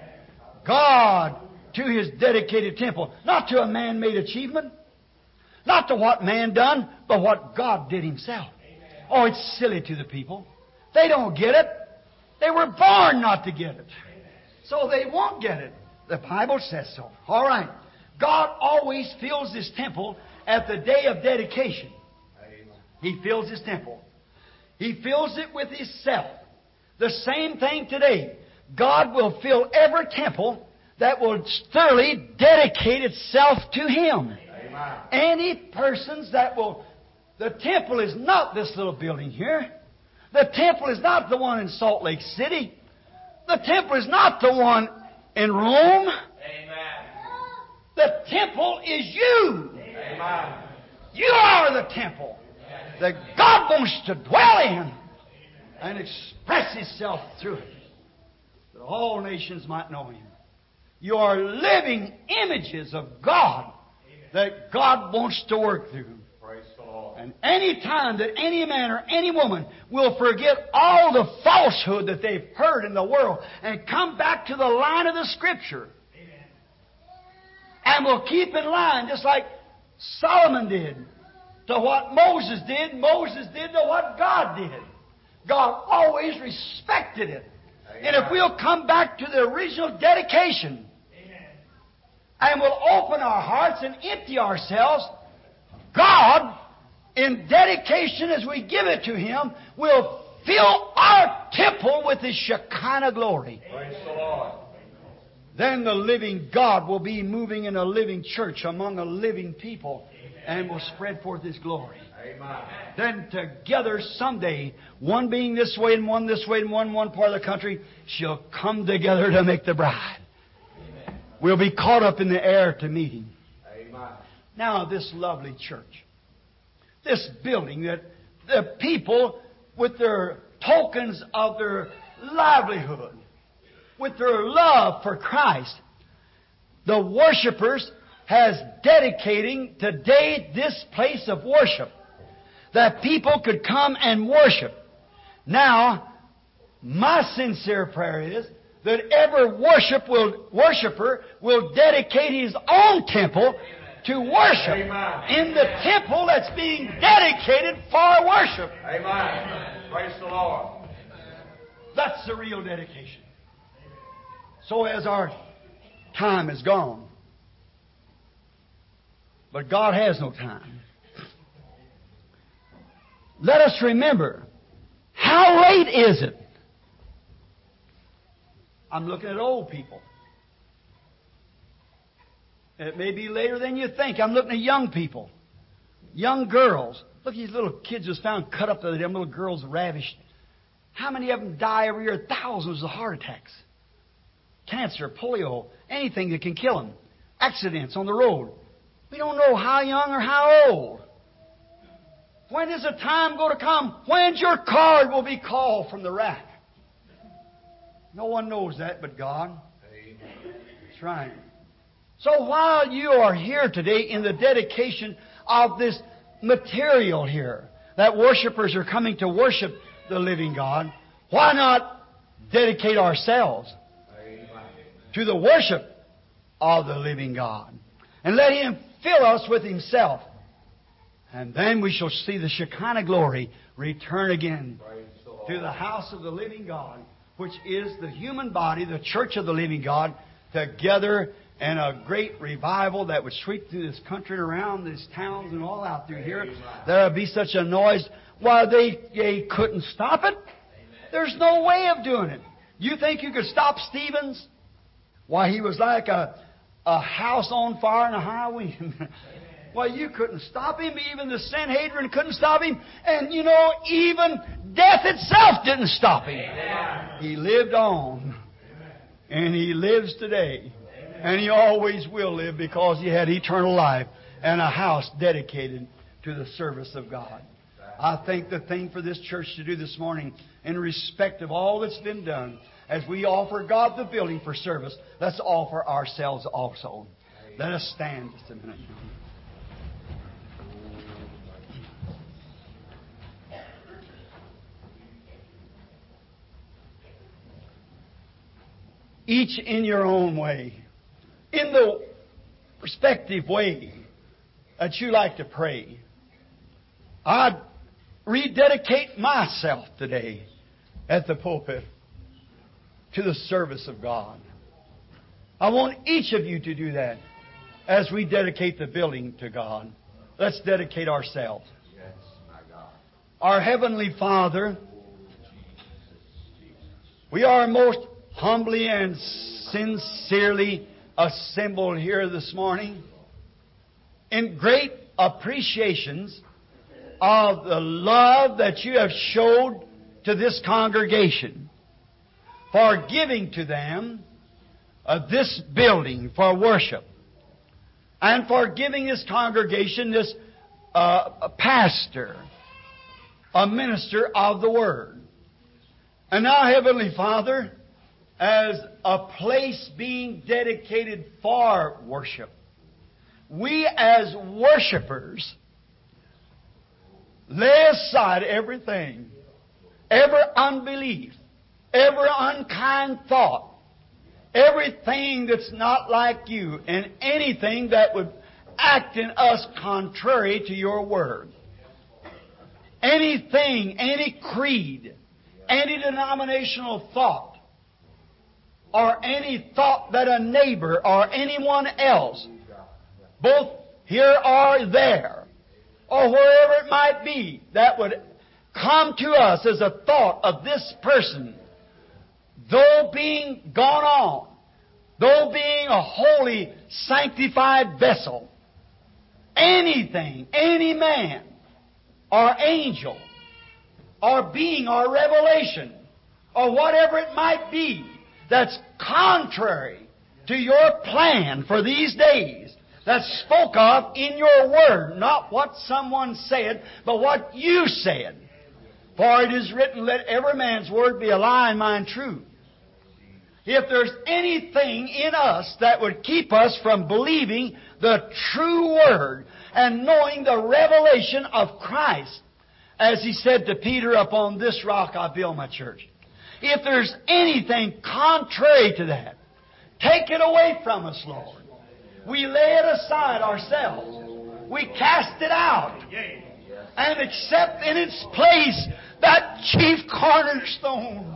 God to His dedicated temple. Not to a man-made achievement. Not to what man done, but what God did Himself. Amen. Oh, it's silly to the people. They don't get it. They were born not to get it. Amen. So they won't get it. The Bible says so. All right. God always fills His temple at the day of dedication. Amen. He fills His temple. He fills it with Himself. The same thing today. God will fill every temple that will thoroughly dedicate itself to Him. Any persons that will... The temple is not this little building here. The temple is not the one in Salt Lake City. The temple is not the one in Rome. Amen. The temple is you. Amen. You are the temple that God wants to dwell in and express Himself through it, that all nations might know Him. You are living images of God that God wants to work through. Praise the Lord. And any time that any man or any woman will forget all the falsehood that they've heard in the world and come back to the line of the Scripture, amen, and will keep in line just like Solomon did to what Moses did, Moses did to what God did. God always respected it. Amen. And if we'll come back to the original dedication, and we'll open our hearts and empty ourselves, God, in dedication as we give it to Him, will fill our temple with His Shekinah glory. Praise the Lord. Then the living God will be moving in a living church among a living people and will spread forth His glory. Amen. Then together someday, one being this way and one this way and one one part of the country, shall come together to make the bride. Amen. We'll be caught up in the air to meet Him. Amen. Now this lovely church, this building that the people with their tokens of their livelihood, with their love for Christ, the worshipers has dedicating today this place of worship that people could come and worship. Now, my sincere prayer is that every worship will, worshiper will dedicate his own temple to worship Amen. in the temple that's being dedicated for worship. Amen. Praise the Lord. That's the real dedication. So as our time is gone, but God has no time. Let us remember, how late is it? I'm looking at old people. It may be later than you think. I'm looking at young people. Young girls. Look, these little kids was found cut up the other day. Them little girls ravished. How many of them die every year? Thousands of heart attacks. Cancer, polio, anything that can kill them. Accidents on the road. We don't know how young or how old. When is the time going to come? When's your card will be called from the rack? No one knows that but God. That's right. So while you are here today in the dedication of this material here, that worshipers are coming to worship the living God, why not dedicate ourselves to the worship of the living God and let Him fill us with Himself? And then we shall see the Shekinah glory return again to the house of the living God, which is the human body, the church of the living God, together in a great revival that would sweep through this country and around these towns and all out through here. There would be such a noise. Why, they, they couldn't stop it. There's no way of doing it. You think you could stop Stevens? Why, he was like a, a house on fire in a high wind. Well, you couldn't stop him. Even the Sanhedrin couldn't stop him. And, you know, even death itself didn't stop him. He lived on. And He lives today. And He always will live because He had eternal life and a house dedicated to the service of God. I think the thing for this church to do this morning, in respect of all that's been done, as we offer God the building for service, let's offer ourselves also. Let us stand just a minute. Each in your own way, in the respective way that you like to pray. I'd rededicate myself today at the pulpit to the service of God. I want each of you to do that as we dedicate the building to God. Let's dedicate ourselves. Yes, my God. Our Heavenly Father, we are most humbly and sincerely assembled here this morning in great appreciations of the love that you have showed to this congregation for giving to them uh, this building for worship and for giving this congregation this uh, a pastor, a minister of the Word. And now, Heavenly Father, as a place being dedicated for worship, we as worshipers lay aside everything, every unbelief, every unkind thought, everything that's not like you, and anything that would act in us contrary to your Word. Anything, any creed, any denominational thought, or any thought that a neighbor or anyone else, both here or there, or wherever it might be, that would come to us as a thought of this person, though being gone on, though being a holy, sanctified vessel, anything, any man, or angel, or being, or revelation, or whatever it might be, that's contrary to your plan for these days, that's spoke of in your Word, not what someone said, but what you said. For it is written, let every man's word be a lie and mine true. If there's anything in us that would keep us from believing the true Word and knowing the revelation of Christ, as He said to Peter, upon this rock I build my church. If there's anything contrary to that, take it away from us, Lord. We lay it aside ourselves. We cast it out and accept in its place that chief cornerstone,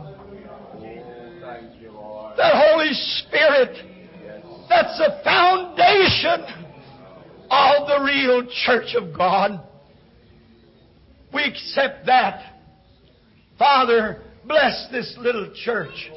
that Holy Spirit, that's the foundation of the real church of God. We accept that. Father, bless this little church.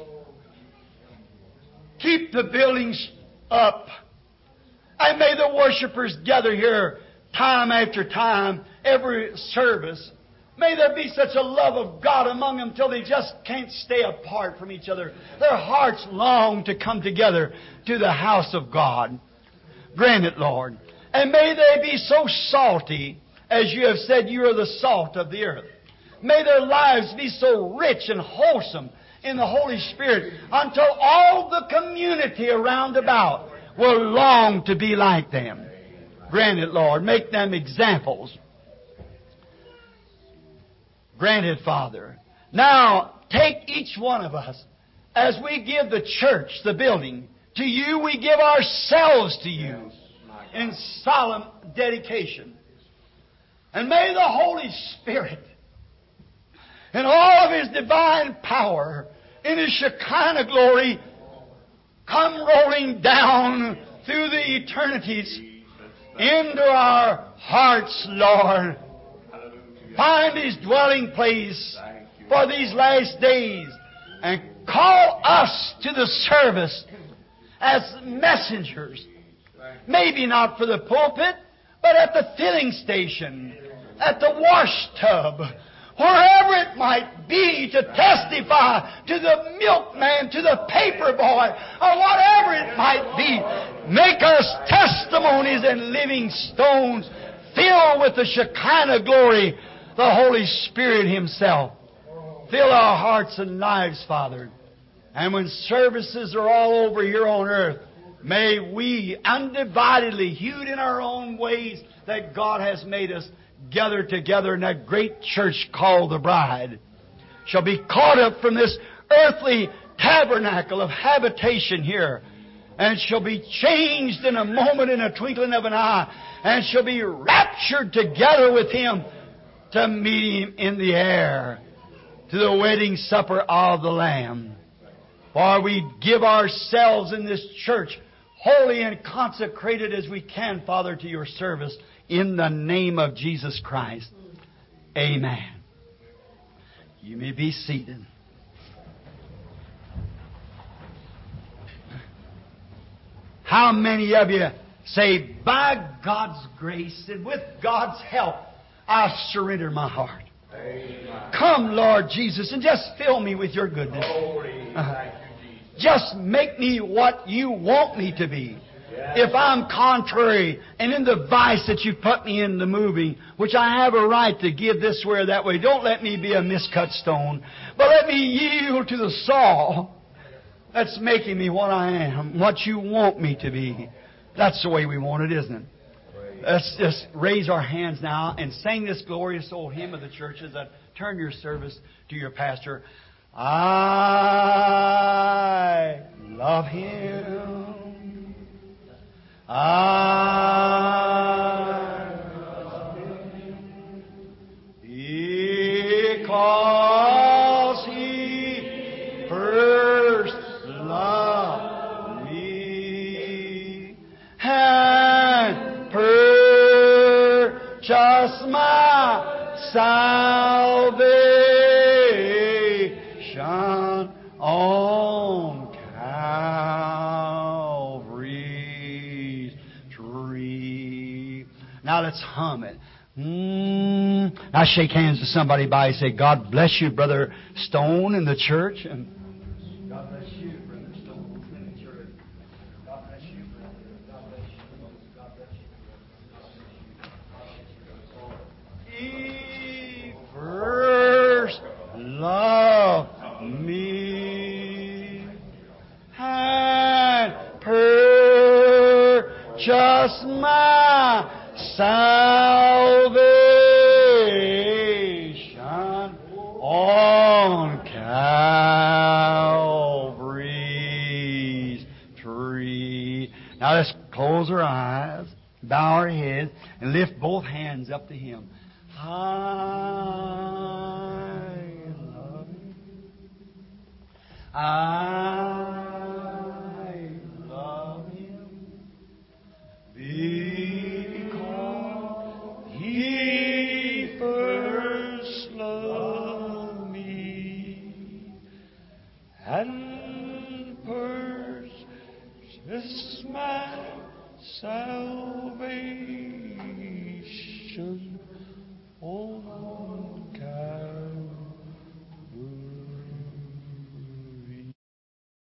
Keep the buildings up. And may the worshipers gather here time after time, every service. May there be such a love of God among them till they just can't stay apart from each other. Their hearts long to come together to the house of God. Grant it, Lord. And may they be so salty, as you have said, you are the salt of the earth. May their lives be so rich and wholesome in the Holy Spirit until all the community around about will long to be like them. Grant it, Lord. Make them examples. Grant it, Father. Now, take each one of us, as we give the church, the building, to you, we give ourselves to you in solemn dedication. And may the Holy Spirit, in all of His divine power, in His Shekinah glory, come rolling down through the eternities into our hearts, Lord. Find His dwelling place for these last days and call us to the service as messengers. Maybe not for the pulpit, but at the filling station, at the wash tub, wherever it might be, to testify to the milkman, to the paper boy, or whatever it might be. Make us testimonies and living stones filled with the Shekinah glory, the Holy Spirit Himself. Fill our hearts and lives, Father. And when services are all over here on earth, may we undividedly, hewed in our own ways that God has made us, gather together in that great church called the bride, shall be caught up from this earthly tabernacle of habitation here, and shall be changed in a moment, in a twinkling of an eye, and shall be raptured together with Him to meet Him in the air, to the wedding supper of the Lamb. For we give ourselves in this church, holy and consecrated as we can, Father, to Your service, in the name of Jesus Christ. Amen. You may be seated. How many of you say, by God's grace and with God's help, I surrender my heart? Amen. Come, Lord Jesus, and just fill me with Your goodness. Uh, just make me what You want me to be. If I'm contrary and in the vice that You put me in the moving, which I have a right to give this way or that way, don't let me be a miscut stone, but let me yield to the saw that's making me what I am, what You want me to be. That's the way we want it, isn't it? Let's just raise our hands now and sing this glorious old hymn of the church as I turn your service to your pastor. I love Him. I love Him because He first loved me and purchased my salvation on Calvary's tree. Now let's hum it. Mm. Now shake hands with somebody by and say, God bless you, Brother Stone in the church. And God bless you, Brother Stone in the church. God bless you, brother. God bless you. God bless you. He first loved me and purchased my salvation on Calvary's tree. Now let's close our eyes, bow our heads, and lift both hands up to Him. I love Him. I love Him because He first loved me and purchased my salvation